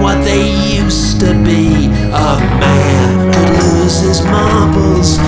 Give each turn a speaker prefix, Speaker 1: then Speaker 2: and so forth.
Speaker 1: what they used to be. A man could lose his marbles